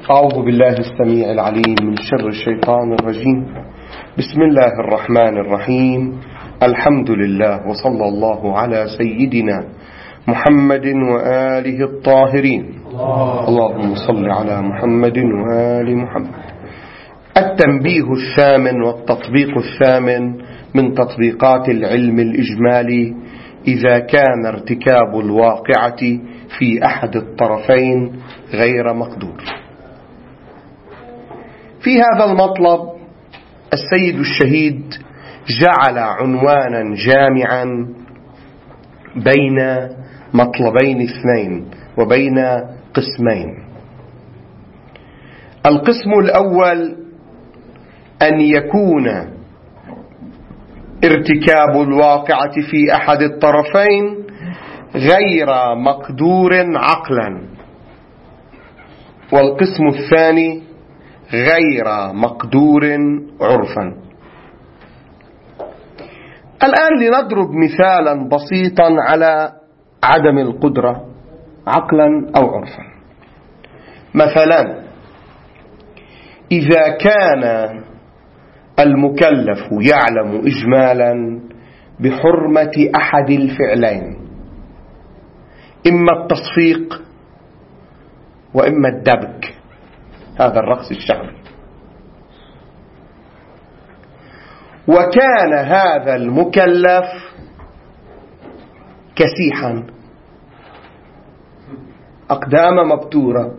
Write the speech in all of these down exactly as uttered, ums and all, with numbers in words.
أعوذ بالله السميع العليم من شر الشيطان الرجيم. بسم الله الرحمن الرحيم. الحمد لله وصلى الله على سيدنا محمد وآله الطاهرين. اللهم صل على محمد وآل محمد. التنبيه الثامن والتطبيق الثامن من تطبيقات العلم الإجمالي إذا كان ارتكاب الواقعة في أحد الطرفين غير مقدور. في هذا المطلب السيد الشهيد جعل عنوانا جامعا بين مطلبين اثنين وبين قسمين. القسم الأول أن يكون ارتكاب الواقعة في أحد الطرفين غير مقدور عقلا، والقسم الثاني غير مقدور عرفا. الآن لنضرب مثالا بسيطا على عدم القدرة عقلا أو عرفا. مثلا إذا كان المكلف يعلم إجمالا بحرمة أحد الفعلين، إما التصفيق وإما الدبك، هذا الرقص الشعبي، وكان هذا المكلف كسيحا أقدام مبتورة،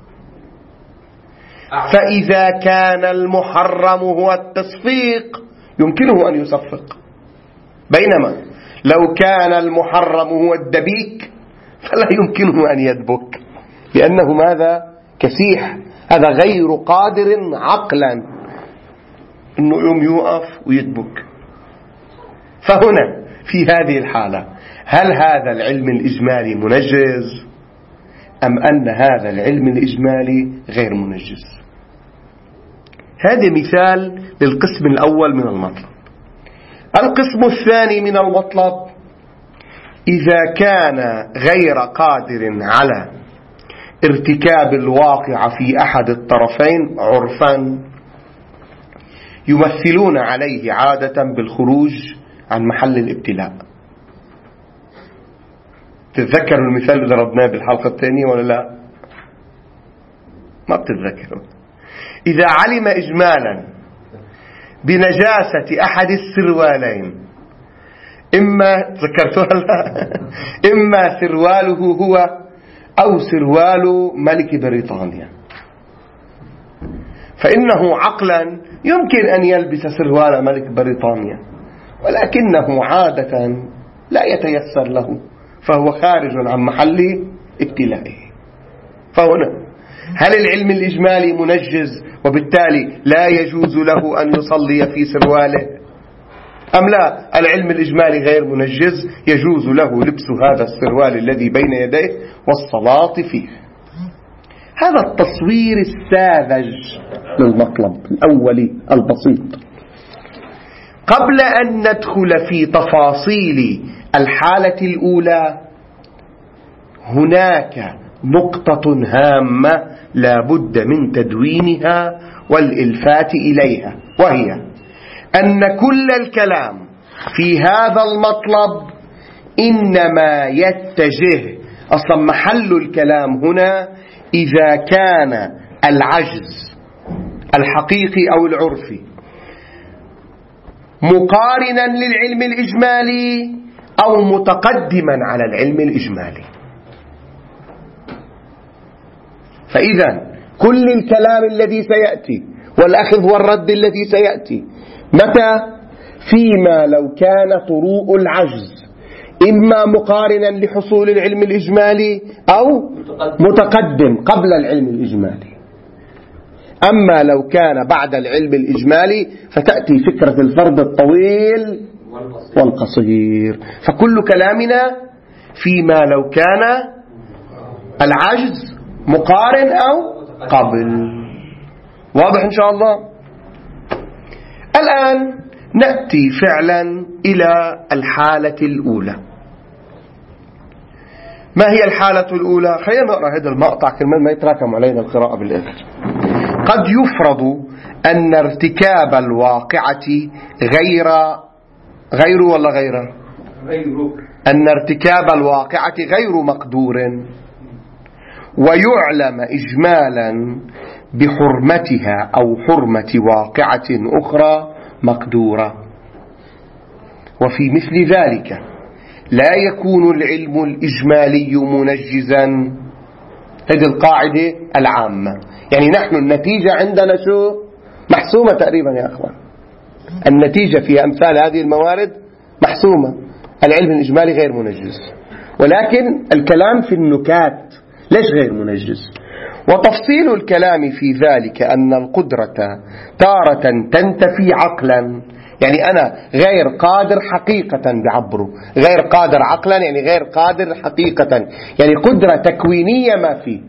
فإذا كان المحرم هو التصفيق يمكنه أن يصفق، بينما لو كان المحرم هو الدبيك فلا يمكنه أن يدبك، لأنه ماذا؟ كسيح، هذا غير قادر عقلا أنه يوم يوقف ويدبك. فهنا في هذه الحالة هل هذا العلم الإجمالي منجز أم أن هذا العلم الإجمالي غير منجز؟ هذا مثال للقسم الأول من المطلب. القسم الثاني من المطلب إذا كان غير قادر على ارتكاب الواقع في أحد الطرفين عرفا، يمثلون عليه عادة بالخروج عن محل الابتلاء. تتذكروا المثال اللي ضربناه بالحلقة الثانية ولا لا؟ ما بتتذكروا. إذا علم إجمالا بنجاسة أحد السروالين، إما تذكرتوها لا إما سرواله هو أو سروال ملك بريطانيا، فإنه عقلا يمكن أن يلبس سروال ملك بريطانيا، ولكنه عادة لا يتيسر له، فهو خارج عن محل ابتلائه. فهنا هل العلم الإجمالي منجز وبالتالي لا يجوز له أن يصلي في سرواله، أم لا العلم الإجمالي غير منجز يجوز له لبس هذا السروال الذي بين يديه والصلاة فيه؟ هذا التصوير الساذج للمطلب الأولي البسيط. قبل أن ندخل في تفاصيل الحالة الأولى، هناك نقطة هامة لا بد من تدوينها والإلفات إليها، وهي أن كل الكلام في هذا المطلب إنما يتجه، أصلا محل الكلام هنا إذا كان العجز الحقيقي أو العرفي مقارنا للعلم الإجمالي أو متقدما على العلم الإجمالي. فإذا كل الكلام الذي سيأتي والأخذ والرد الذي سيأتي متى؟ فيما لو كان طروء العجز إما مقارنا لحصول العلم الإجمالي أو متقدم قبل العلم الإجمالي. أما لو كان بعد العلم الإجمالي فتأتي فكرة الفرض الطويل والقصير. فكل كلامنا فيما لو كان العجز مقارن أو قبل. واضح إن شاء الله؟ الآن نأتي فعلا إلى الحالة الأولى. ما هي الحالة الأولى؟ خلينا نقرأ هذا المقطع كرمال ما يتراكم علينا القراءة بالآخر. قد يفرض أن ارتكاب الواقعة غير غير ولا غيره غيره أن ارتكاب الواقعة غير مقدور، ويعلم إجمالا بحرمتها أو حرمة واقعة أخرى مقدورة. وفي مثل ذلك لا يكون العلم الإجمالي منجزا. هذه القاعدة العامة. يعني نحن النتيجة عندنا شو؟ محسومة تقريبا يا أخوان. النتيجة في أمثال هذه الموارد محسومة. العلم الإجمالي غير منجز، ولكن الكلام في النكات ليش غير منجز؟ وتفصيل الكلام في ذلك أن القدرة تارة تنتفي عقلا، يعني أنا غير قادر حقيقة بعبره، غير قادر عقلا يعني غير قادر حقيقة، يعني قدرة تكوينية ما فيه.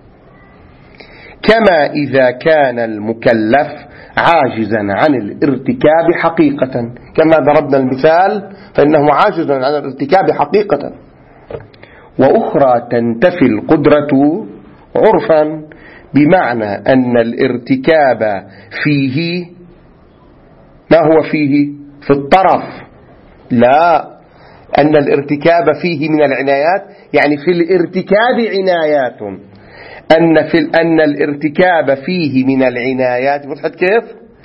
كما إذا كان المكلف عاجزا عن الارتكاب حقيقة، كما ضربنا المثال فإنه عاجز عن الارتكاب حقيقة. وأخرى تنتفي القدرة عرفا، بمعنى أن الارتكاب فيه ما هو فيه في الطرف، لا أن الارتكاب فيه من العنايات، يعني في الارتكاب عنايات، أن في أن الارتكاب فيه من العنايات. فتحت كيف؟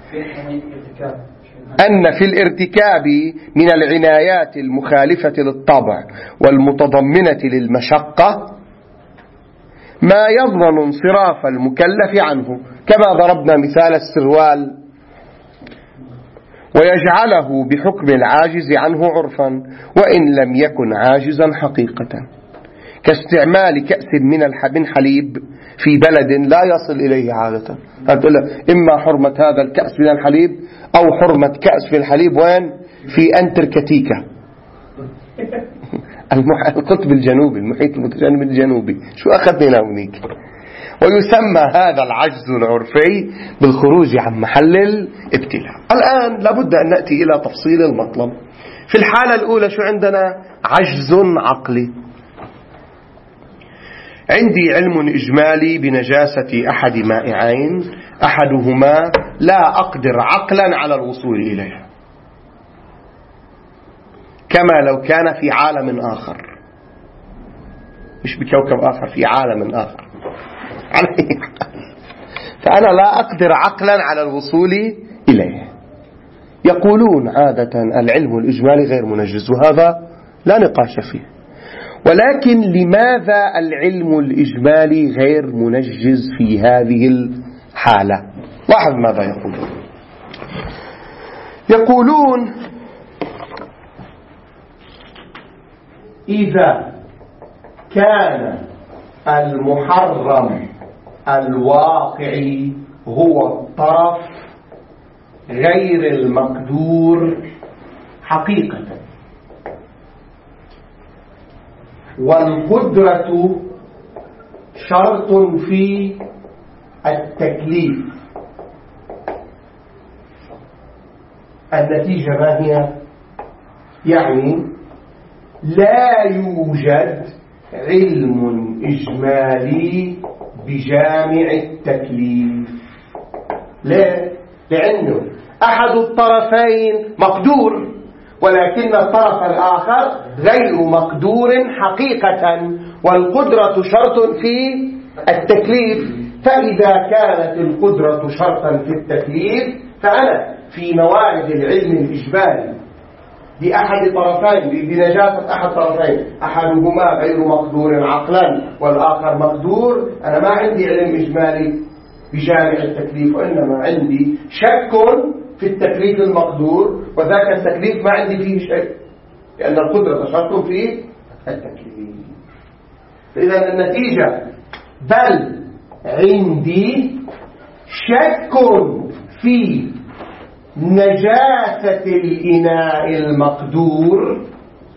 أن في الارتكاب من العنايات المخالفة للطبع والمتضمنة للمشقة ما يضمن انصراف المكلف عنه، كما ضربنا مثال السروال، ويجعله بحكم العاجز عنه عرفا وإن لم يكن عاجزا حقيقة، كاستعمال كأس من حليب في بلد لا يصل إليه عادة. هتقول إما حرمة هذا الكأس من الحليب أو حرمة كأس في الحليب وين؟ في أنتركتيكا القطب الجنوبي، المحيط المتجانب الجنوبي. شو أخذنا هناك؟ ويسمى هذا العجز العرفي بالخروج عن محل الابتلاء. الآن لابد أن نأتي إلى تفصيل المطلب. في الحالة الأولى شو عندنا؟ عجز عقلي. عندي علم إجمالي بنجاسة أحد مائعين، أحدهما لا أقدر عقلا على الوصول إليه، كما لو كان في عالم آخر، مش بكوكب آخر، في عالم آخر. فأنا لا أقدر عقلا على الوصول إليه. يقولون عادة العلم الإجمالي غير منجز، وهذا لا نقاش فيه. ولكن لماذا العلم الإجمالي غير منجز في هذه الحالة؟ لاحظ ماذا يقولون. يقولون إذا كان المحرم الواقعي هو الطرف غير المقدور حقيقة، والقدرة شرط في التكليف، النتيجة ما هي؟ يعني لا يوجد علم إجمالي بجامع التكليف. ليه؟ لأنه أحد الطرفين مقدور، ولكن الطرف الآخر غير مقدور حقيقة، والقدرة شرط في التكليف. فإذا كانت القدرة شرطا في التكليف، فأنا في موارد العلم الإجمالي بأحد طرفين، بنجاسة أحد طرفين، أحدهما غير مقدور عقلا والآخر مقدور، أنا ما عندي علم إجمالي بجامع التكليف، وإنما عندي شك في التكليف المقدور، وذاك التكليف ما عندي فيه شيء، لأن القدرة شرط في التكليف. فإذا النتيجة بل عندي شك في نجاسة الإناء المقدور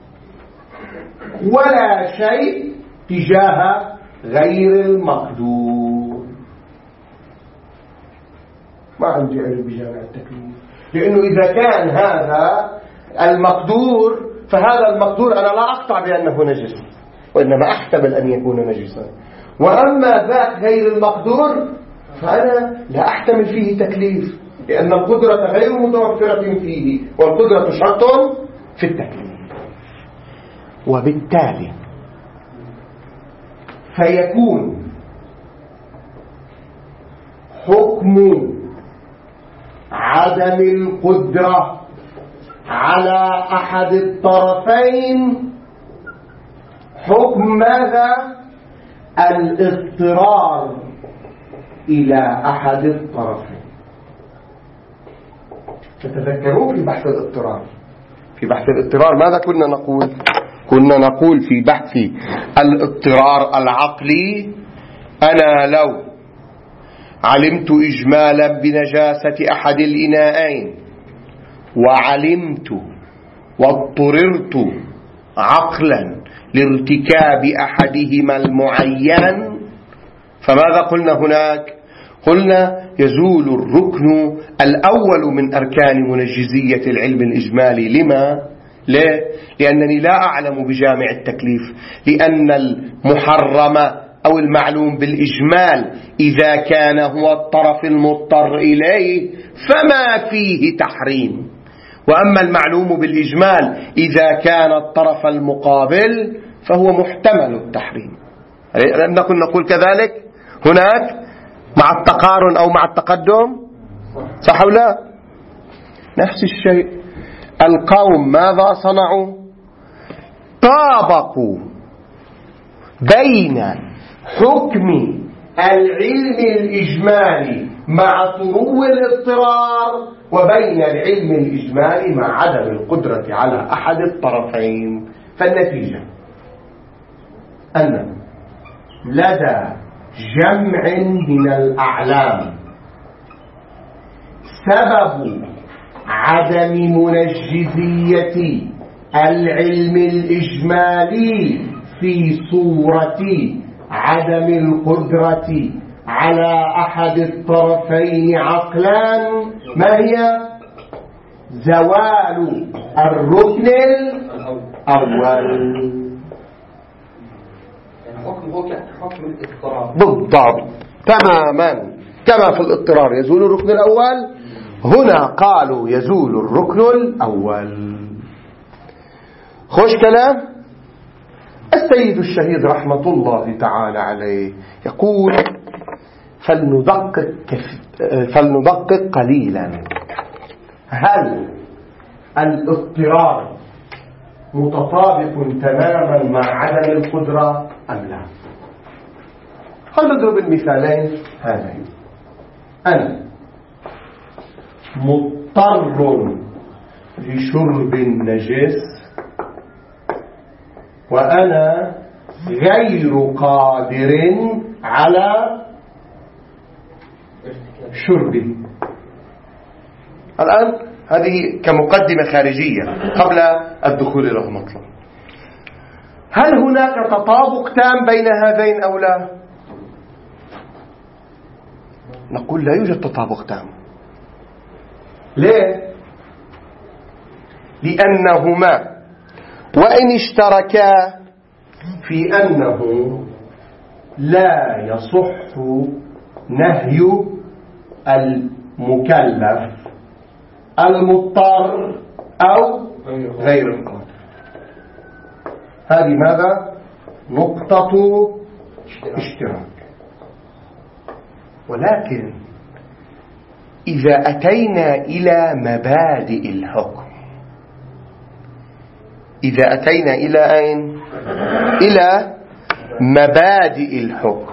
ولا شيء تجاه غير المقدور. ما عندي علم بجامع التكليف، لأنه إذا كان هذا المقدور فهذا المقدور أنا لا أقطع بأنه نجس، وإنما أحتمل أن يكون نجسا. وأما ذاك غير المقدور فأنا لا أحتمل فيه تكليف، لأن القدرة غير متوفرة فيه، والقدرة شرط في التكليف. وبالتالي فيكون حكم عدم القدرة على أحد الطرفين حكم ماذا؟ الاضطرار إلى أحد الطرفين. تتذكرون في بحث الاضطرار، في بحث الاضطرار ماذا كنا نقول؟ كنا نقول في بحث الاضطرار العقلي: أنا لو علمت إجمالا بنجاسة أحد الإناءين وعلمت واضطررت عقلا لارتكاب أحدهما المعين، فماذا قلنا هناك؟ قلنا يزول الركن الأول من أركان منجزية العلم الإجمالي. لما؟ ليه؟ لأنني لا أعلم بجامع التكليف، لأن المحرم أو المعلوم بالإجمال إذا كان هو الطرف المضطر إليه فما فيه تحريم، وأما المعلوم بالإجمال إذا كان الطرف المقابل فهو محتمل التحريم. لم نكن نقول كذلك هناك مع التقارن أو مع التقدم؟ صح أو لا؟ نفس الشيء. القوم ماذا صنعوا؟ طابقوا بين حكم العلم الإجمالي مع طرو الاضطرار وبين العلم الإجمالي مع عدم القدرة على أحد الطرفين. فالنتيجة أن لدى جمع من الأعلام سبب عدم منجزية العلم الإجمالي في صورة عدم القدرة على أحد الطرفين عقلا ما هي؟ زوال الركن الأول. حكم الاضطرار بالضبط تماما كما في الاضطرار يزول الركن الأول، هنا قالوا يزول الركن الأول. خوش كلام. السيد الشهيد رحمة الله تعالى عليه يقول: فلندقق, فلندقق قليلا، هل الاضطرار متطابق تماما مع عدم القدرة أم لا؟ خلنا نضرب المثالين هذين. أنا مضطر لشرب النجس وأنا غير قادر على شربه. الآن هذه كمقدمة خارجية قبل الدخول إلى المطلب. هل هناك تطابق تام بين هذين أو لا؟ نقول لا يوجد تطابق تام. ليه؟ لأنهما وإن اشتركا في أنه لا يصح نهي المكلف المضطر أو غير القادر. هذه ماذا؟ نقطة اشتراك. ولكن إذا أتينا إلى مبادئ الحكم، إذا أتينا إلى أين؟ إلى مبادئ الحكم،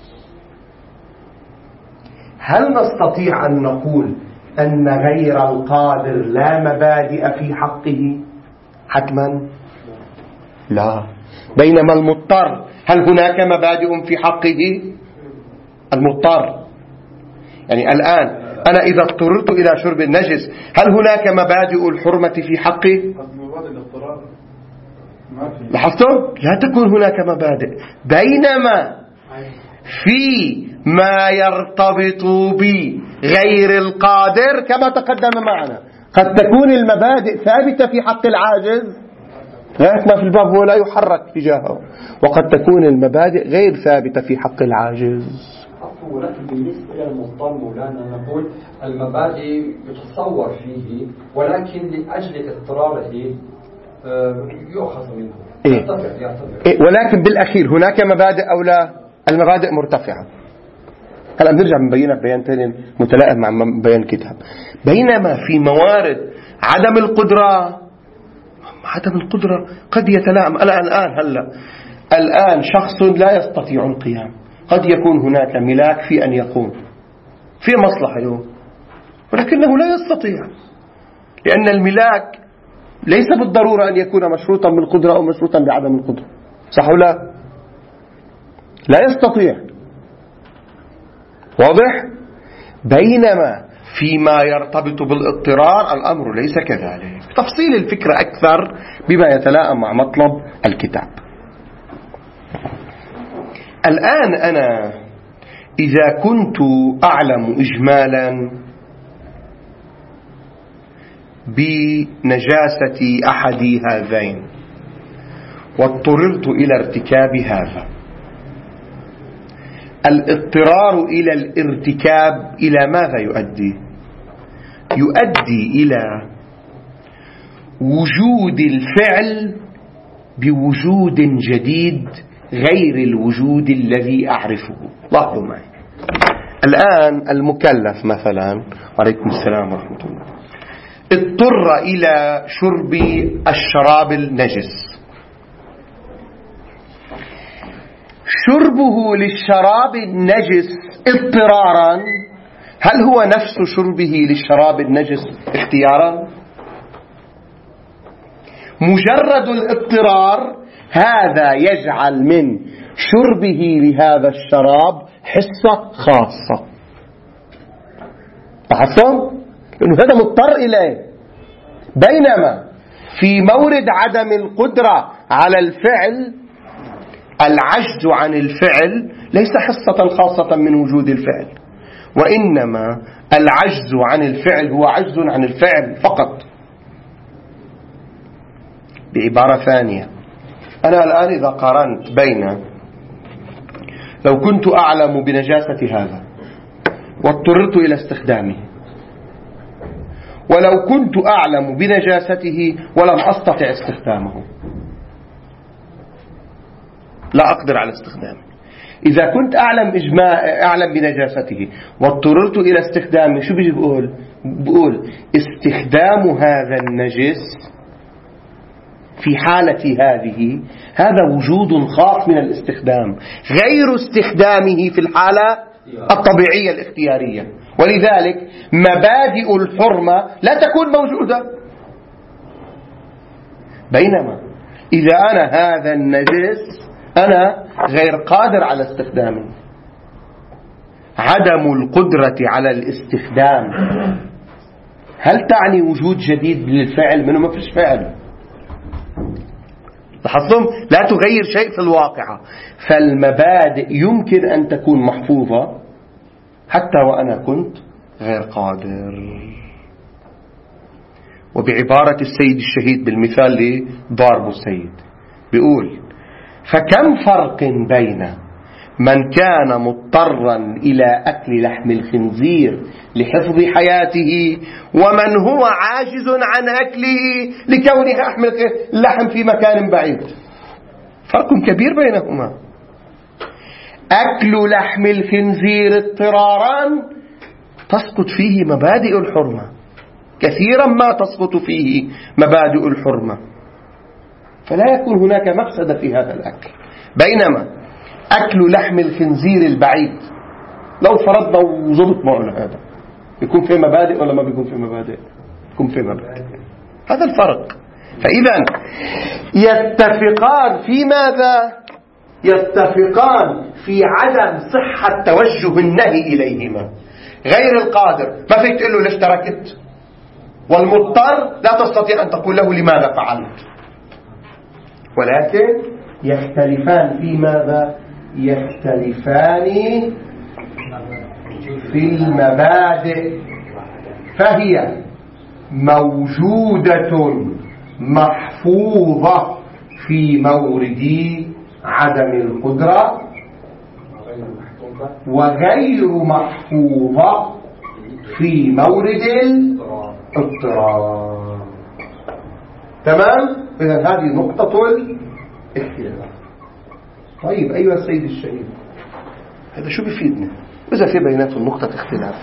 هل نستطيع أن نقول أن غير القادر لا مبادئ في حقه حتما؟ لا. بينما المضطر هل هناك مبادئ في حقه؟ المضطر يعني الآن أنا إذا اضطررت إلى شرب النجس هل هناك مبادئ الحرمة في حقي؟ لاحظتم؟ لا تكون هناك مبادئ. بينما في ما يرتبط بغير القادر كما تقدم معنا قد تكون المبادئ ثابتة في حق العاجز غاية ما في الباب هو لا يحرك تجاهه. وقد تكون المبادئ غير ثابتة في حق العاجز. ولكن بالنسبة إلى المضطر مولانا نقول المبادئ يتصور فيه، ولكن لأجل اضطراره يؤخذ منه. إيه؟ إيه؟ ولكن بالأخير هناك مبادئ أو لا؟ المبادئ مرتفعة. هلا بنرجع بنبينها بيان ثاني متلائم مع بيان كتاب. بينما في موارد عدم القدرة، عدم القدرة قد يتلائم. الآن الآن هلا الآن شخص لا يستطيع القيام، قد يكون هناك ملاك في أن يقوم في مصلحة له، ولكنه لا يستطيع، لأن الملاك ليس بالضرورة أن يكون مشروطا بالقدرة أو مشروطا بعدم القدرة. صح ولا لا؟ يستطيع. واضح؟ بينما فيما يرتبط بالاضطرار الأمر ليس كذلك. تفصيل الفكرة أكثر بما يتلائم مع مطلب الكتاب. الآن أنا إذا كنت أعلم إجمالا بنجاسة أحد هذين واضطررت إلى ارتكاب هذا، الاضطرار إلى الارتكاب إلى ماذا يؤدي؟ يؤدي إلى وجود الفعل بوجود جديد غير الوجود الذي أعرفه. لاحظوا معي الآن المكلف مثلا، وعليكم السلام ورحمة الله، اضطر إلى شرب الشراب النجس. شربه للشراب النجس اضطرارا هل هو نفس شربه للشراب النجس اختيارا؟ مجرد الاضطرار هذا يجعل من شربه لهذا الشراب حصة خاصة. لاحظتم؟ لأنه هذا مضطر إليه. بينما في مورد عدم القدرة على الفعل العجز عن الفعل ليس حصة خاصة من وجود الفعل، وإنما العجز عن الفعل هو عجز عن الفعل فقط. بعبارة ثانية، أنا الآن إذا قارنت بين لو كنت أعلم بنجاسة هذا واضطررت إلى استخدامه، ولو كنت أعلم بنجاسته ولم أستطع استخدامه، لا أقدر على استخدامه. إذا كنت أعلم إجماع أعلم بنجاسته واضطررت إلى استخدامه، شو بيجي بقول؟ بقول استخدام هذا النجس في حالة هذه هذا وجود خاص من الاستخدام غير استخدامه في الحالة الطبيعية الاختيارية. ولذلك مبادئ الحرمة لا تكون موجودة. بينما إذا أنا هذا النجس أنا غير قادر على استخدامه، عدم القدرة على الاستخدام هل تعني وجود جديد للفعل؟ منه ما فيش فعل. لاحظتم؟ لا تغير شيء في الواقع. فالمبادئ يمكن أن تكون محفوظة حتى وأنا كنت غير قادر. وبعبارة السيد الشهيد بالمثال اللي ضاربه السيد بيقول: فكم فرق بين من كان مضطرا إلى أكل لحم الخنزير لحفظ حياته ومن هو عاجز عن أكله لكونه يحمل اللحم في مكان بعيد. فرق كبير بينهما. أكل لحم الخنزير اضطرارا تسقط فيه مبادئ الحرمة، كثيرا ما تسقط فيه مبادئ الحرمة، فلا يكون هناك مفسدة في هذا الأكل. بينما أكل لحم الخنزير البعيد لو فرضنا وزبط معنا هذا يكون في مبادئ ولا ما بيكون في مبادئ؟ يكون في مبادئ. هذا الفرق. فإذا يتفقان في ماذا؟ يتفقان في عدم صحة توجه النهي إليهما. غير القادر ما فيك تقول له ليش تركت، والمضطر لا تستطيع أن تقول له لماذا فعلت، ولكن يختلفان في ماذا؟ يختلفان في المبادئ، فهي موجودة محفوظة في مورد عدم القدرة وغير محفوظة في مورد الاضطرار. تمام؟ إذن هذه نقطة الاختلاف. طيب أيها السيد الشهيد، هذا شو بيفيدنا إذا في بيناتهم نقطة اختلاف؟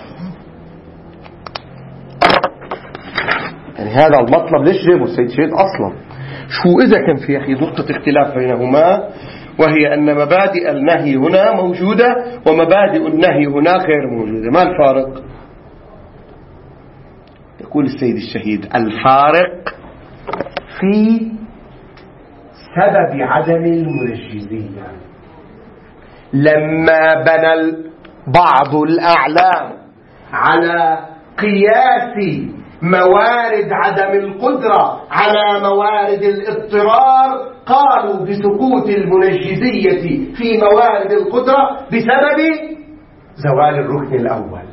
يعني هذا المطلب ليش جابه السيد الشهيد أصلا؟ شو إذا كان في أخي نقطة اختلاف بينهما، وهي أن مبادئ النهي هنا موجودة ومبادئ النهي هنا غير موجودة، ما الفارق؟ يقول السيد الشهيد الفارق في سبب عدم المنجزية. لما بنى بعض الأعلام على قياس موارد عدم القدرة على موارد الاضطرار قالوا بسقوط المنجزية في موارد القدرة بسبب زوال الركن الأول.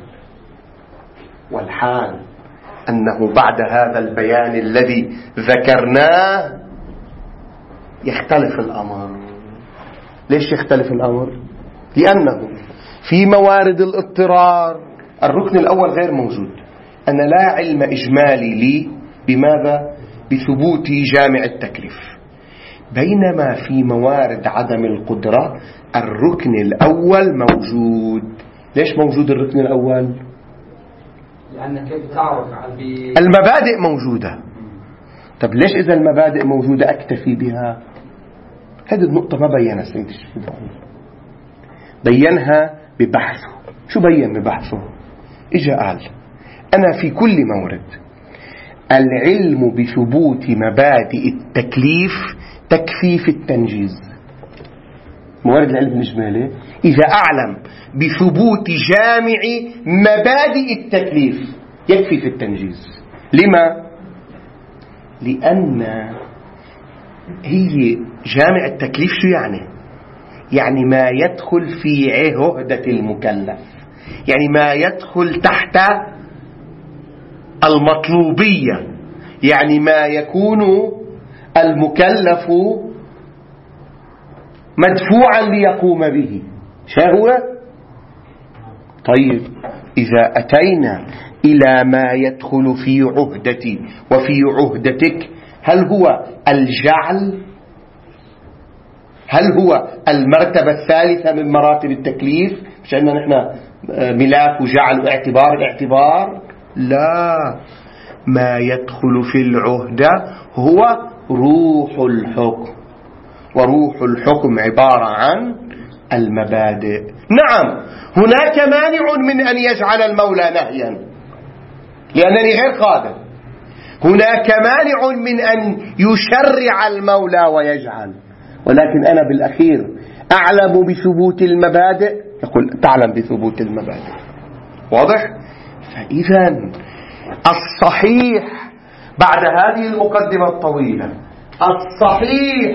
والحال أنه بعد هذا البيان الذي ذكرناه يختلف الأمر. ليش يختلف الأمر؟ لأنه في موارد الاضطرار الركن الأول غير موجود. أنا لا علم إجمالي لي بماذا؟ بثبوت جامع التكليف. بينما في موارد عدم القدرة الركن الأول موجود. ليش موجود الركن الأول؟ لأن كيف تعرف المبادئ موجودة. طب ليش إذا المبادئ موجودة أكتفي بها؟ هذه النقطة ما بيّنها السيد الشهيد، بيّنها ببحثه. شو بيّن ببحثه؟ إجا قال أنا في كل مورد العلم بثبوت مبادئ التكليف تكفي في التنجيز. موارد العلم الإجمالي إذا أعلم بثبوت جامع مبادئ التكليف يكفي في التنجيز. لما؟ لأن هي جامع التكليف شو يعني؟ يعني ما يدخل في عهدة المكلف، يعني ما يدخل تحت المطلوبية، يعني ما يكون المكلف مدفوعا ليقوم به. شهوة. طيب إذا أتينا إلى ما يدخل في عهدتي وفي عهدتك، هل هو الجعل؟ هل هو المرتبة الثالثة من مراتب التكليف؟ مش أننا نحن ملاك وجعل واعتبار الاعتبار؟ لا، ما يدخل في العهدة هو روح الحكم، وروح الحكم عبارة عن المبادئ. نعم هناك مانع من أن يجعل المولى نهيا لأنني غير قادر، هناك مانع من أن يشرع المولى ويجعل، ولكن أنا بالأخير أعلم بثبوت المبادئ. يقول تعلم بثبوت المبادئ. واضح؟ فإذا الصحيح بعد هذه المقدمة الطويلة، الصحيح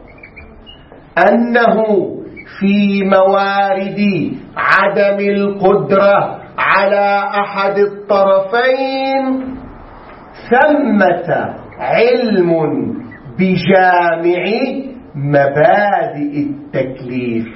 أنه في موارد عدم القدرة على أحد الطرفين ثمة علم بجامع مبادئ التكليف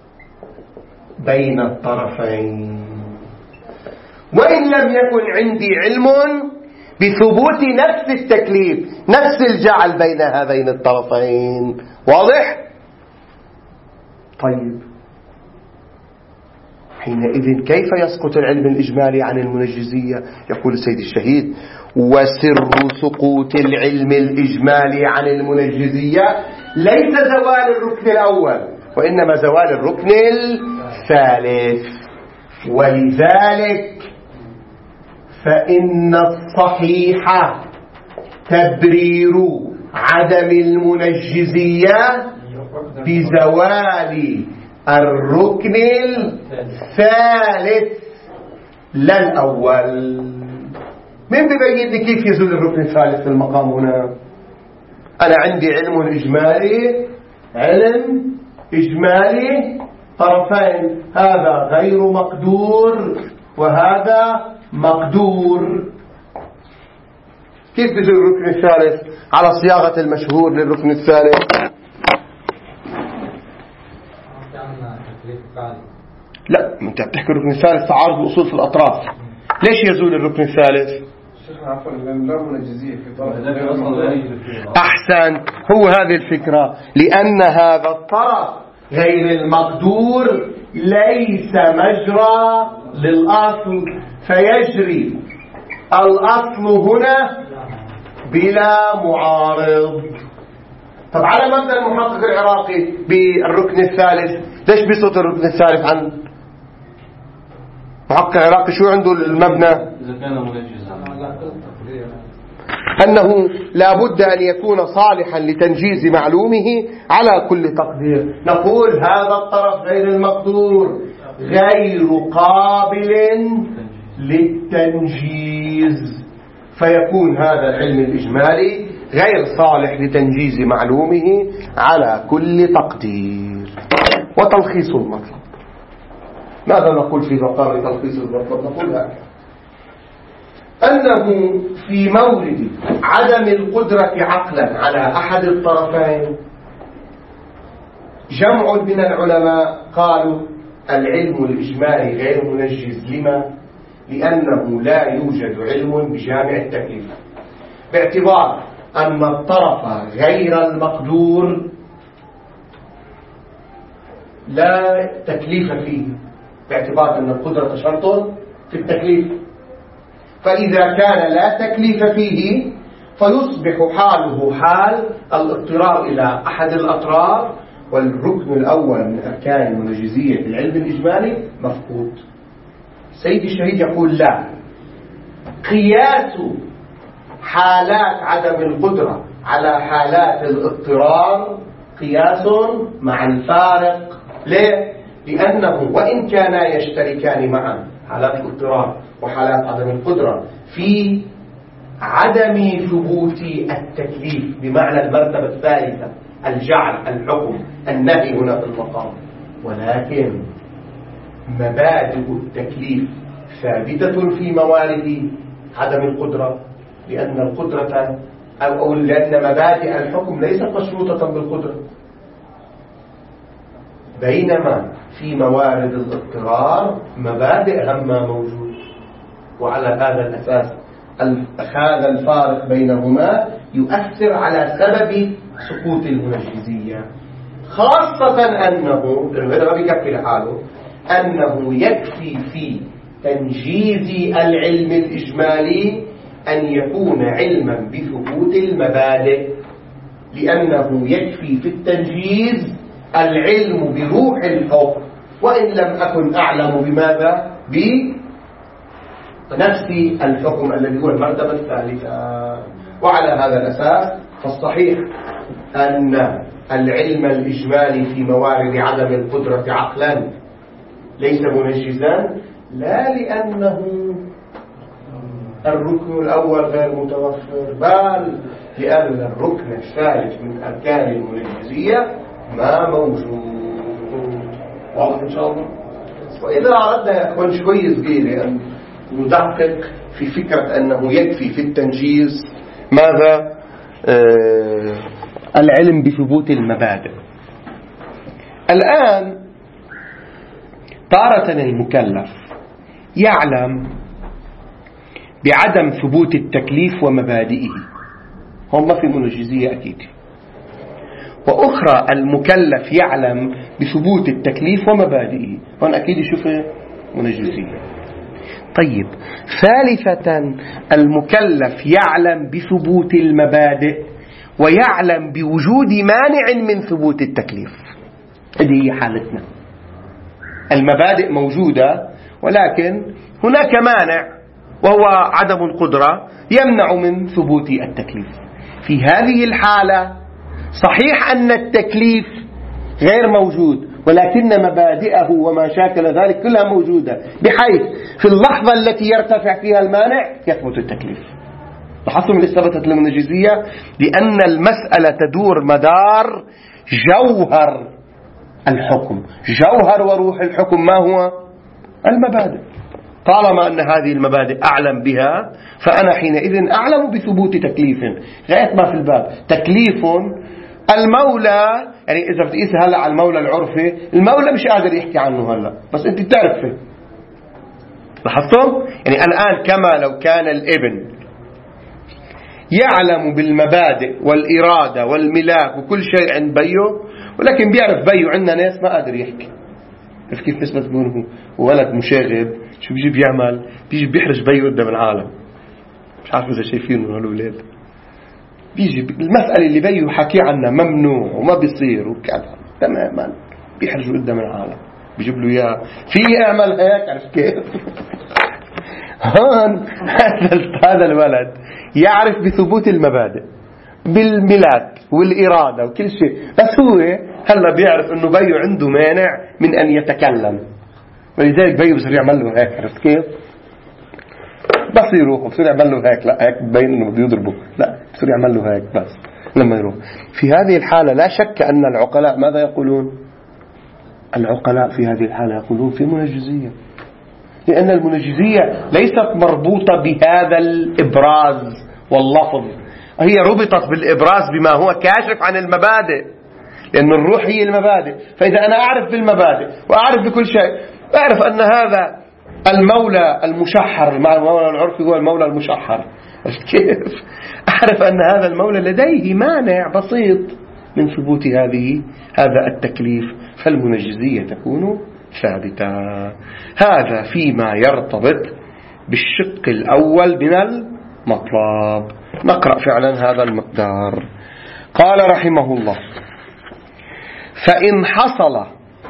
بين الطرفين، وإن لم يكن عندي علم بثبوت نفس التكليف، نفس الجعل بين هذين الطرفين. واضح؟ طيب حينئذ كيف يسقط العلم الإجمالي عن المنجزية؟ يقول السيد الشهيد وسر سقوط العلم الإجمالي عن المنجزية ليس زوال الركن الأول، وإنما زوال الركن الثالث. ولذلك فإن الصحيح تبرير عدم المنجزية بزوال الركن الثالث لا الأول. من بيبين لي كيف يزول الركن الثالث في المقام هنا؟ أنا عندي علم إجمالي، علم إجمالي طرفين، هذا غير مقدور وهذا مقدور. كيف بيصير الركن الثالث على صياغة المشهور للركن الثالث؟ لا، انت بتحكي الركن الثالث تعارض الأصول في الأطراف. ليش يزول الركن الثالث؟ أحسن، هو هذه الفكرة، لأن هذا الطرف غير المقدور ليس مجرى للأصل، فيجري الأصل هنا بلا معارض. طب على مبدأ المحقق العراقي بالركن الثالث، ليش بيسقط الركن الثالث عن محقق العراقي؟ شو عنده المبنى؟ إذا كان منجزا أنه لا بد أن يكون صالحا لتنجيز معلومه على كل تقدير. نقول هذا الطرف غير المقدور غير قابل للتنجيز، فيكون هذا العلم الإجمالي غير صالح لتنجيز معلومه على كل تقدير. وتلخيص المطلب، ماذا نقول في مقام تلخيص المطلب؟ نقول هذا: أنه في مورد عدم القدرة عقلا على أحد الطرفين جمع من العلماء قالوا العلم الإجمالي غير منجز. لما؟ لأنه لا يوجد علم بجامع التكليف، باعتبار أن الطرف غير المقدور لا تكليف فيه، باعتبار أن القدرة شرط في التكليف. فإذا كان لا تكليف فيه فيصبح حاله حال الاضطرار إلى أحد الأطراف، والركن الأول من أركان المنجزية في العلم الإجمالي مفقود. سيد الشهيد يقول لا، قياس حالات عدم القدرة على حالات الاضطرار قياس مع الفارق. ليه؟ لأنه وإن كانا يشتركان معا، حالات الاضطرار وحالات عدم القدرة، في عدم ثبوت التكليف بمعنى المرتبة الثالثة، الجعل، الحكم، النهي هنا في المقام، ولكن مبادئ التكليف ثابتة في موارد عدم القدرة، لأن القدرة أو لأن مبادئ الحكم ليست مشروطة بالقدرة، بينما في موارد الاضطرار مبادئ هامة موجود. وعلى هذا الأساس هذا الفارق بينهما يؤثر على سبب سقوط المنجزية، خاصة أنه هذا ما بيكفي لحاله، أنه يكفي في تنجيز العلم الإجمالي أن يكون علما بثبوت المبادئ، لأنه يكفي في التنجيز العلم بروح الحكم، وإن لم أكن أعلم بماذا؟ بنفس الحكم الذي هو المرتبة الثالثة. وعلى هذا الأساس فالصحيح أن العلم الإجمالي في موارد عدم القدرة عقلا ليس منجزا، لا لأنه الركن الأول غير متوفر، بل لأن الركن الثالث من أركان المنجزية ما موجود. واضح إن شاء الله؟ وإذا أردنا يا أخوان شوي صغيرة أن ندقق في فكرة أنه يكفي في التنجيز ماذا؟ آه العلم بثبوت المبادئ. الآن تارة المكلف يعلم بعدم ثبوت التكليف ومبادئه، هم ما في منجزية أكيد، وأخرى المكلف يعلم بثبوت التكليف ومبادئه، هون أكيد يشوف منجزية. طيب، ثالثة المكلف يعلم بثبوت المبادئ ويعلم بوجود مانع من ثبوت التكليف. هذه هي حالتنا، المبادئ موجودة ولكن هناك مانع وهو عدم القدرة يمنع من ثبوت التكليف. في هذه الحالة صحيح أن التكليف غير موجود، ولكن مبادئه وما شاكل ذلك كلها موجودة، بحيث في اللحظة التي يرتفع فيها المانع يثبت التكليف. لاحظتم ليش ثبتت المنجزية؟ لأن المسألة تدور مدار جوهر الحكم، جوهر وروح الحكم ما هو؟ المبادئ. طالما أن هذه المبادئ أعلم بها فأنا حينئذ أعلم بثبوت تكليف. غاية ما في الباب تكليف المولى، يعني إذا بتقيس هلأ على المولى العرفي، المولى مش قادر يحكي عنه هلأ، بس أنت بتعرفه. لاحظتم؟ يعني الآن كما لو كان الابن يعلم بالمبادئ والإرادة والملاك وكل شيء عند بيه، ولكن بيعرف بيه عندنا ناس ما قادر يحكي. بس كيف نسبة تكون هو ولد مشاغب، شو بيجي بيعمل؟ بيجي بيحرج بيه قدام العالم. مش عارف إذا شايفينه هالولاد، بيجي المسألة اللي بيه حكي عنها ممنوع وما بيصير وكذا تماما، بيحرجوا قدام العالم، بيجيب له إياه في يعمل هيك. عرفت كيف؟ هون هذا الولد يعرف بثبوت المبادئ بالملاك والإرادة وكل شيء، بس هو هلا بيعرف إنه بيه عنده مانع من أن يتكلم، ولذلك بيه بصير يعمل له هيك. عرفت كيف؟ بس يروح بصير يعمل له هيك، لا هيك بين إنه بده يضربه، لا بصير يعمل له هيك بس لما يروح. في هذه الحالة لا شك أن العقلاء ماذا يقولون؟ العقلاء في هذه الحالة يقولون في منجزية، لأن المنجزية ليست مربوطة بهذا الإبراز واللفظ، هي ربطت بالإبراز بما هو كاشف عن المبادئ، لأن الروح هي المبادئ. فإذا أنا أعرف بالمبادئ وأعرف بكل شيء، أعرف أن هذا المولى المشحر، مع المولى العرفي هو المولى المشحر، كيف؟ أعرف أن هذا المولى لديه مانع بسيط من ثبوت هذه هذا التكليف، فالمنجزية تكون ثابتة. هذا فيما يرتبط بالشق الأول من المطلب. نقرأ فعلا هذا المقدار. قال رحمه الله: فإن حصل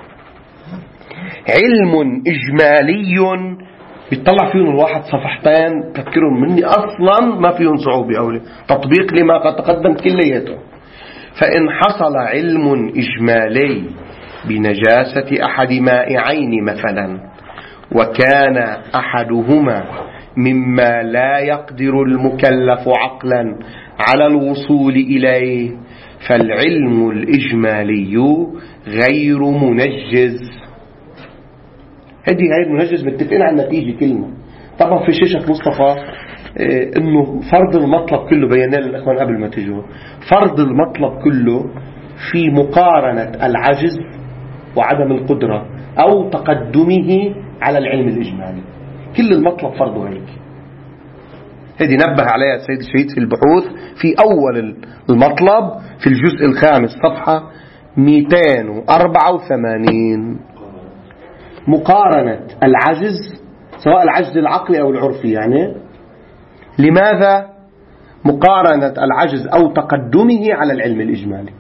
علم إجمالي، بيطلع فيهم الواحد صفحتين تذكرهم مني أصلا ما فيهم صعوبة أولي تطبيق لما قد تقدم كليته. فإن حصل علم إجمالي بنجاسة أحد مائعين مثلا، وكان أحدهما مما لا يقدر المكلف عقلا على الوصول إليه، فالعلم الإجمالي غير منجز. هذه غير منجز، متفقين على النتيجة كلمة. طبعا في شاشة مصطفى إيه انه فرض المطلب كله بينا للإخوان قبل ما تجوا. فرض المطلب كله في مقارنة العجز وعدم القدرة أو تقدمه على العلم الإجمالي. كل المطلب فرضه هيك. هذه نبه عليها السيد الشهيد في البحوث في أول المطلب في الجزء الخامس صفحة مئتين وأربعة وثمانين. مقارنة العجز، سواء العجز العقلي أو العرفي، يعني لماذا مقارنة العجز أو تقدمه على العلم الإجمالي؟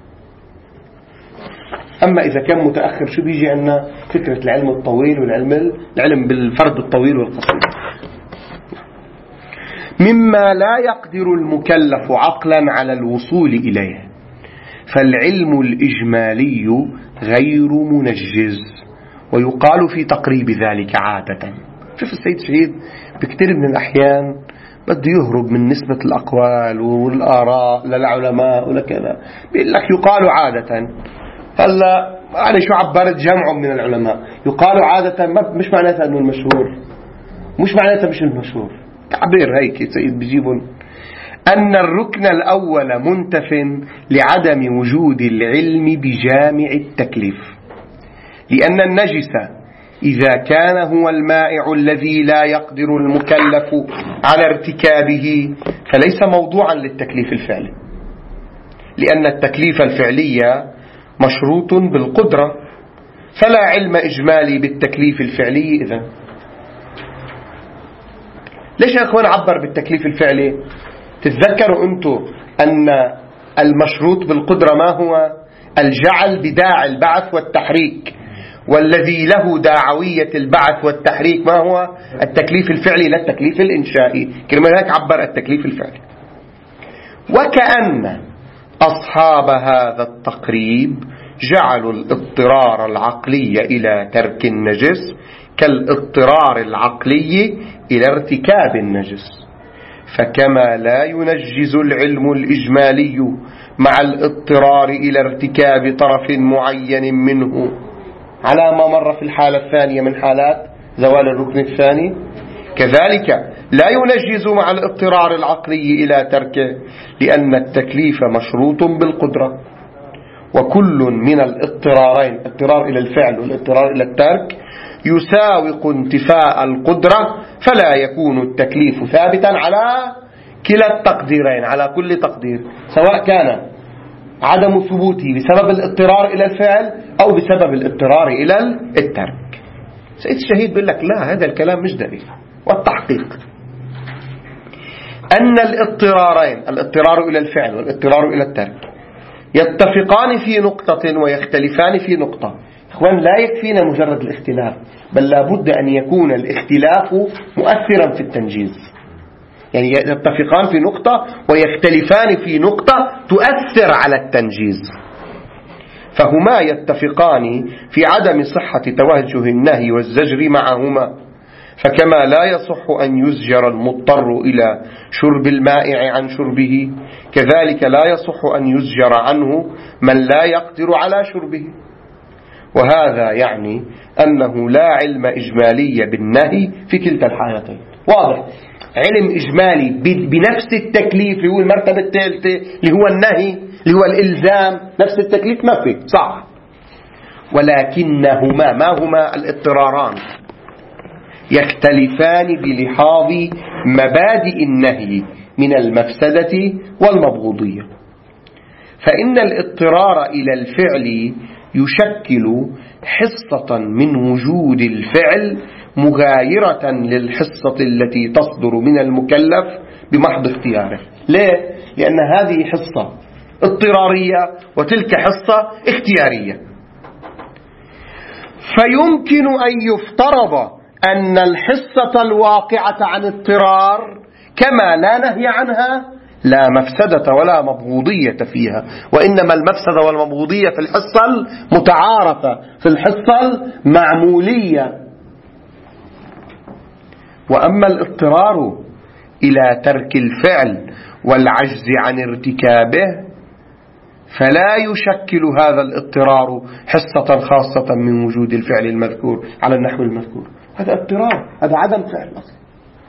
أما إذا كان متأخر شو بيجي عنا؟ فكرة العلم الطويل والعلم العلم بالفرد الطويل والقصير. مما لا يقدر المكلف عقلا على الوصول إليه، فالعلم الإجمالي غير منجز، ويقال في تقريب ذلك عادة. شوف السيد شهيد بكثير من الأحيان بده يهرب من نسبة الأقوال والآراء للعلماء ولا كذا، بيقول لك يقال عادة. هلا يعني شو عبرت جمع من العلماء؟ يقال عادة مش معناتها انه المشهور، مش معناتها مش المشهور، تعبير هيك سيد بيجيبون. أن الركن الأول منتف لعدم وجود العلم بجامع التكليف، لأن النجس إذا كان هو المائع الذي لا يقدر المكلف على ارتكابه فليس موضوعا للتكليف الفعلي، لأن التكليف الفعلي مشروط بالقدرة، فلا علم إجمالي بالتكليف الفعلي. إذن ليش يا أخوان عبر بالتكليف الفعلي؟ تتذكروا أنتم أن المشروط بالقدرة ما هو؟ الجعل بداعي البعث والتحريك، والذي له داعوية البعث والتحريك ما هو؟ التكليف الفعلي لا التكليف الإنشائي. كلمة هيك عبر التكليف الفعلي. وكأن أصحاب هذا التقريب جعلوا الاضطرار العقلي إلى ترك النجس كالاضطرار العقلي إلى ارتكاب النجس، فكما لا ينجز العلم الإجمالي مع الاضطرار إلى ارتكاب طرف معين منه على ما مر في الحالة الثانية من حالات زوال الركن الثاني، كذلك لا ينجز مع الاضطرار العقلي إلى تركه، لأن التكليف مشروط بالقدرة، وكل من الاضطرارين، الاضطرار إلى الفعل والاضطرار إلى الترك، يساوق انتفاء القدرة، فلا يكون التكليف ثابتا على كلا التقديرين، على كل تقدير، سواء كان عدم ثبوته بسبب الاضطرار إلى الفعل أو بسبب الاضطرار إلى الترك. سيد الشهيد بيقول لك لا، هذا الكلام مش دليل. والتحقيق أن الاضطرارين، الاضطرار إلى الفعل والاضطرار إلى الترك، يتفقان في نقطة ويختلفان في نقطة. إخوان، لا يكفينا مجرد الاختلاف، بل لابد أن يكون الاختلاف مؤثرا في التنجيز. يعني يتفقان في نقطة ويختلفان في نقطة تؤثر على التنجيز. فهما يتفقان في عدم صحة توجه النهي والزجر معهما، فكما لا يصح أن يزجر المضطر إلى شرب المائع عن شربه، كذلك لا يصح أن يزجر عنه من لا يقدر على شربه. وهذا يعني أنه لا علم إجمالي بالنهي في كلتا الحالتين. واضح؟ علم إجمالي بنفس التكليف اللي هو المرتبة الثالثة اللي هو النهي اللي هو الإلزام، نفس التكليف ما في، صح. ولكنهما، ما هما الاضطراران؟ يختلفان بلحاظ مبادئ النهي من المفسدة والمبغوضية. فإن الاضطرار إلى الفعل يشكل حصة من وجود الفعل مغايرة للحصة التي تصدر من المكلف بمحض اختياره. ليه؟ لأن هذه حصة اضطرارية وتلك حصة اختيارية. فيمكن أن يفترض أن الحصة الواقعة عن اضطرار كما لا نهي عنها لا مفسدة ولا مبغوضية فيها، وإنما المفسدة والمبغوضية في الحصة المتعارفة، في الحصة المعمولية. وأما الاضطرار إلى ترك الفعل والعجز عن ارتكابه فلا يشكل هذا الاضطرار حصة خاصة من وجود الفعل المذكور على النحو المذكور. هذا اضطرار، هذا عدم فعل أصلا.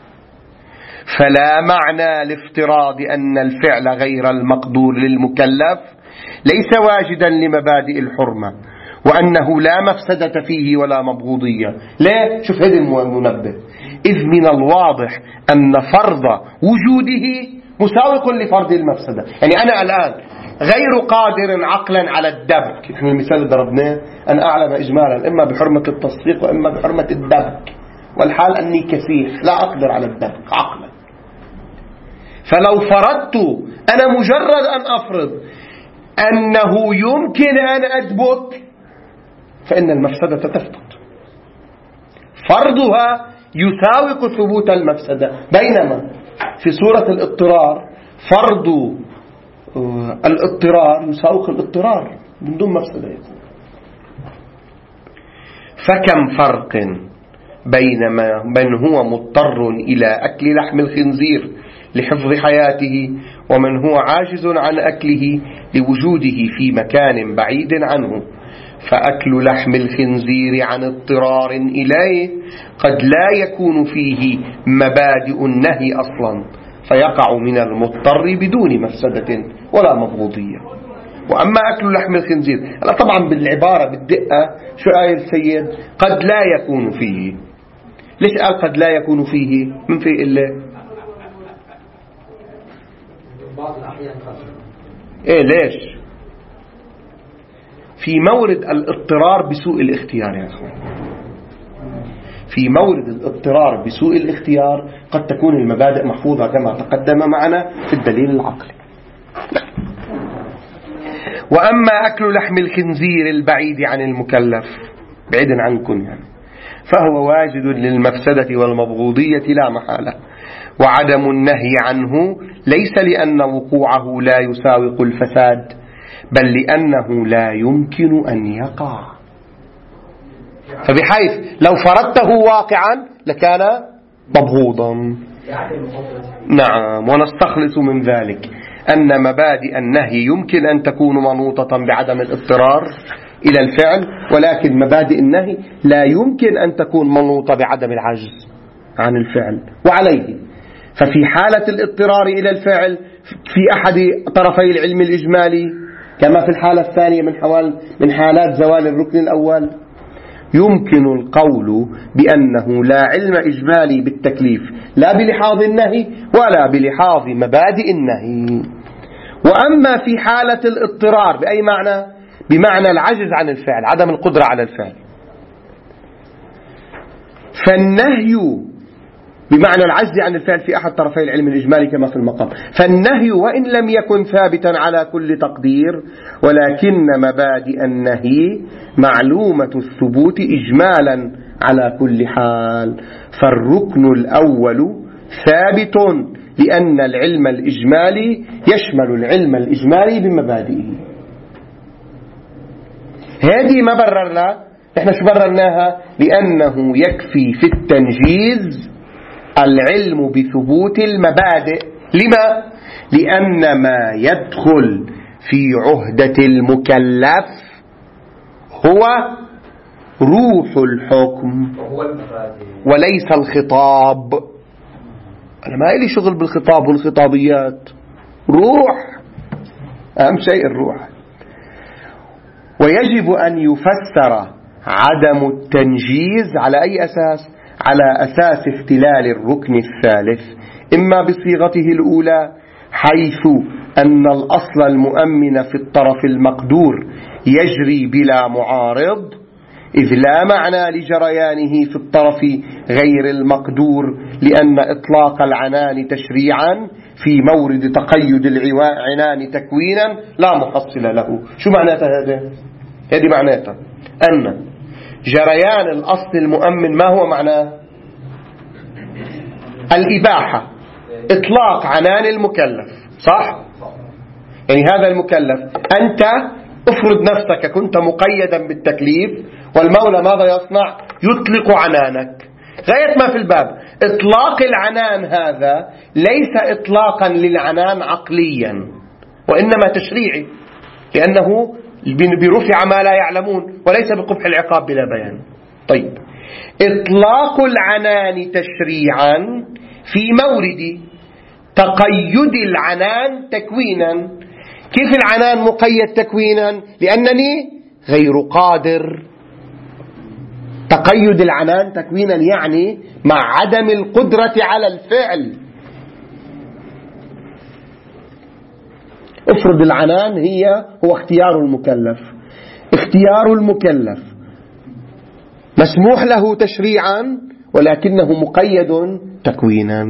فلا معنى لافتراض أن الفعل غير المقدور للمكلف ليس واجدا لمبادئ الحرمة، وأنه لا مفسدة فيه ولا مبغوضية. ليه؟ شوف هذا المنبه. إذ من الواضح أن فرض وجوده مساوق لفرض المفسدة. يعني أنا الآن غير قادر عقلا على الدبك، نحن المثال اللي ضربناه أنا أعلم إجمالا إما بحرمة التصفيق وإما بحرمة الدبك، والحال أني كسيح لا أقدر على الدبك عقلا. فلو فرضت أنا مجرد أن أفرض أنه يمكن أن أدبك فإن المفسدة تسقط. فرضها يساوق ثبوت المفسدة، بينما في صورة الاضطرار فرض الاضطرار يساوق الاضطرار من دون مفسدة. فكم فرق بين من هو مضطر إلى أكل لحم الخنزير لحفظ حياته ومن هو عاجز عن أكله لوجوده في مكان بعيد عنه. فأكل لحم الخنزير عن اضطرار إليه قد لا يكون فيه مبادئ النهي أصلا، فيقع من المضطر بدون مفسدة ولا مبغوضية. وأما أكل لحم الخنزير، لا طبعا بالعبارة بالدقة شو قال السيد؟ قد لا يكون فيه. ليش قال قد لا يكون فيه؟ من في إلا بعض الأحيان إيه ليش؟ في مورد الاضطرار بسوء الاختيار يا أخوان، في مورد الاضطرار بسوء الاختيار قد تكون المبادئ محفوظة كما تقدم معنا في الدليل العقلي. وأما أكل لحم الخنزير البعيد عن المكلف، بعيد عنكم يعني، فهو واجد للمفسدة والمبغوضية لا محالة. وعدم النهي عنه ليس لأن وقوعه لا يساوق الفساد، بل لأنه لا يمكن أن يقع. فبحيث لو فرضته واقعا لكان مبغوضا. نعم. ونستخلص من ذلك أن مبادئ النهي يمكن أن تكون منوطة بعدم الاضطرار إلى الفعل، ولكن مبادئ النهي لا يمكن أن تكون منوطة بعدم العجز. عن الفعل. وعليه ففي حالة الاضطرار إلى الفعل في أحد طرفي العلم الإجمالي كما في الحالة الثانية من حوال من حالات زوال الركن الأول يمكن القول بأنه لا علم إجمالي بالتكليف لا بلحاظ النهي ولا بلحاظ مبادئ النهي. وأما في حالة الاضطرار بأي معنى؟ بمعنى العجز عن الفعل، عدم القدرة على الفعل، فالنهي بمعنى العجز عن الفعل في أحد طرفي العلم الإجمالي كما في المقام، فالنهي وإن لم يكن ثابتا على كل تقدير ولكن مبادئ النهي معلومة الثبوت إجمالا على كل حال، فالركن الأول ثابت لأن العلم الإجمالي يشمل العلم الإجمالي بمبادئه. هذه ما بررنا، نحن شو بررناها؟ لأنه يكفي في التنجيز العلم بثبوت المبادئ. لما؟ لأن ما يدخل في عهدة المكلف هو روح الحكم وليس الخطاب. أنا ما إلي شغل بالخطاب والخطابيات، روح أهم شيء الروح. ويجب أن يفسر عدم التنجيز على أي أساس؟ على أساس اختلال الركن الثالث، إما بصيغته الأولى حيث أن الأصل المؤمن في الطرف المقدور يجري بلا معارض إذ لا معنى لجريانه في الطرف غير المقدور، لأن إطلاق العنان تشريعا في مورد تقيد العنان تكوينا لا محصل له. شو معناته هذا؟ هذه معناته أن جريان الأصل المؤمن ما هو معناه؟ الإباحة، إطلاق عنان المكلف، صح؟ يعني هذا المكلف أنت افرض نفسك كنت مقيدا بالتكليف والمولى ماذا يصنع؟ يطلق عنانك. غاية ما في الباب إطلاق العنان هذا ليس إطلاقا للعنان عقليا وإنما تشريعي، لأنه برفع ما لا يعلمون وليس بقبح العقاب بلا بيان. طيب إطلاق العنان تشريعا في مورد تقيد العنان تكوينا. كيف العنان مقيد تكوينا؟ لأنني غير قادر. تقيد العنان تكوينا يعني مع عدم القدرة على الفعل. افرض العنان هي هو اختيار المكلف، اختيار المكلف مسموح له تشريعا ولكنه مقيد تكوينا.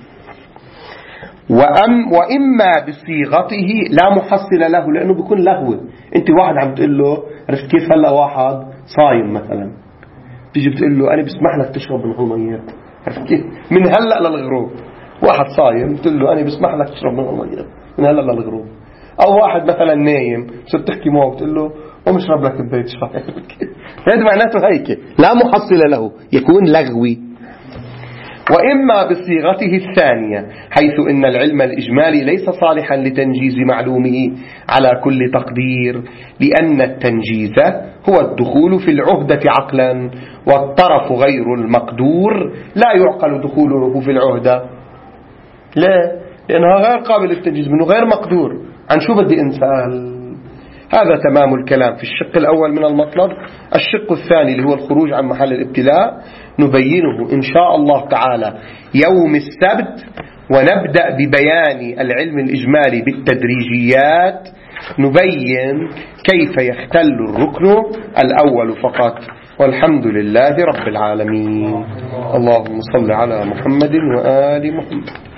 وأم وإما بصيغته لا محصل له، لأنه بيكون لغوي. أنت واحد عم تقول له عرفت كيف؟ هلأ واحد صايم مثلا تيجي بتقول له أنا بسمح لك تشرب من الميات، عرفت كيف؟ من هلأ للغروب. واحد صايم تقول له أنا بسمح لك تشرب من الميات من هلأ للغروب. أو واحد مثلا نايم صرت تحكي معه وتقول له قوم اشرب لك كوباية شاي. هذا معناته هيك لا محصل له، يكون لغوي. وإما بصيغته الثانية حيث إن العلم الإجمالي ليس صالحا لتنجيز معلومه على كل تقدير، لأن التنجيز هو الدخول في العهدة عقلا، والطرف غير المقدور لا يعقل دخوله في العهدة. لا، لأنها غير قابل للتنجيز، منه غير مقدور. عن شو بدي أنسأل؟ هذا تمام الكلام في الشق الأول من المطلب. الشق الثاني اللي هو الخروج عن محل الابتلاء نبينه إن شاء الله تعالى يوم السبت، ونبدأ ببيان العلم الإجمالي بالتدريجيات، نبين كيف يختل الركن الأول فقط. والحمد لله رب العالمين. اللهم صل على محمد وآل محمد.